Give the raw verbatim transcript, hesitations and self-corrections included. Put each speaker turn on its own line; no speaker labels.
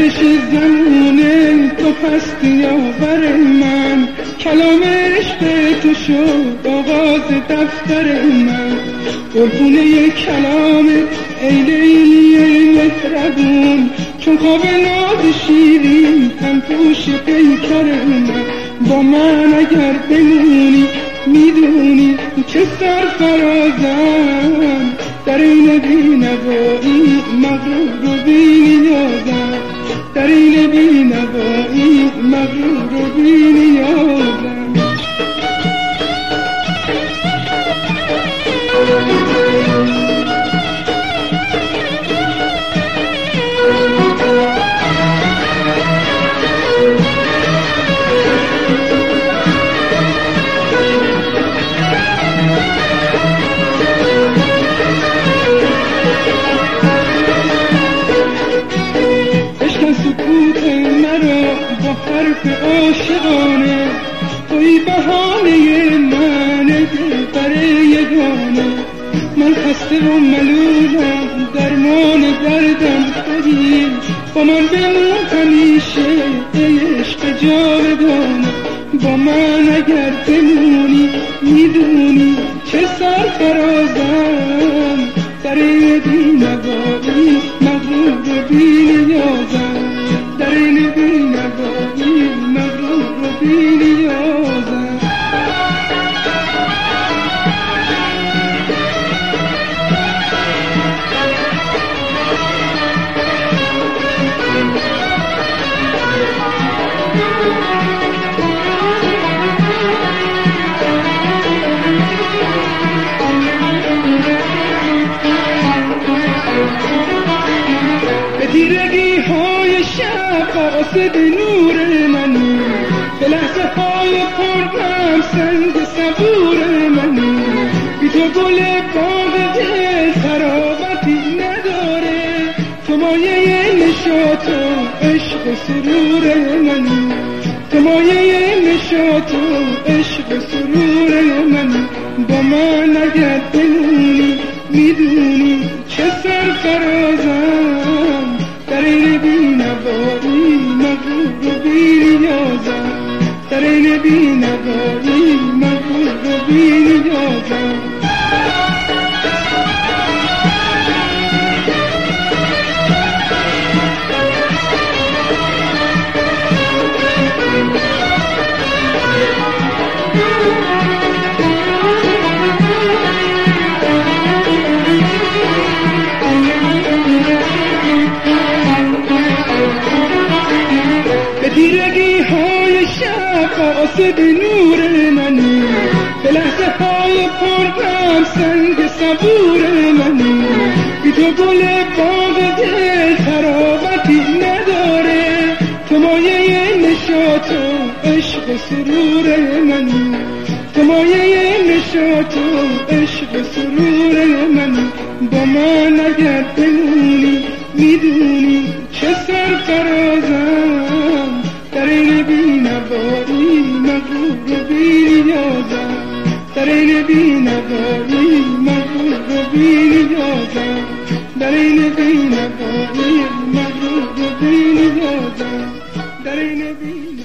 گردش زمونه تو پستی آور من، کلام عشق تو شد آغاز دفتر من. قربونه کلام ای لیلی مهربون، چون خواب ناز شیرین تن پوش پیکر من. با من اگر بمونی میدونی که سرفرازم، در این بی‌نوایی مغرور و بی‌نیازم، در این بی‌نوایی مغرور و بی‌نیازم. حرف عاشقانه توی بهانه من دلبر یگانه. من خسته و ملولم درمان دردم تویی، با من بمون همیشه ای عشق جاودانه. با من اگر بمونی میدونی چه سرفرازم، در این بی‌نوایی مغرور و بی‌نیازم، در این بی‌نوایی مغرور و بی‌نیازم. به تیرگی های شب قاصد نور منی، به لحظه های پرغم سنگ صبور منی. بی تو گل باغ دل تراوتی نداره، تو مایه نشاط و عشق و سرور منی، تو مایه نشاط و عشق و سرور منی. با من اگر بمونی میدونی چه سرفرازم، در این بی‌نوایی مغرور و بی‌نیازم، در این بی‌نوایی مغرور و بی‌نیازم. تیرگی های شب قاصد نور منی، به لحظه های پرغم سنگ صبور منی. بی تو گل باغ دل تراوتی نداره، تو مایه نشاط و عشق و سرور منی، تو مایه نشاط و عشق و سرور منی. با من اگر بمونی میدونی چه سرفرازم، در این بی‌نوایی مغرور و بی‌نیازم، در این بی‌نوایی مغرور و بی‌نیازم، در این بی‌نوایی مغرور و بی‌نیازم، در این بی‌نوایی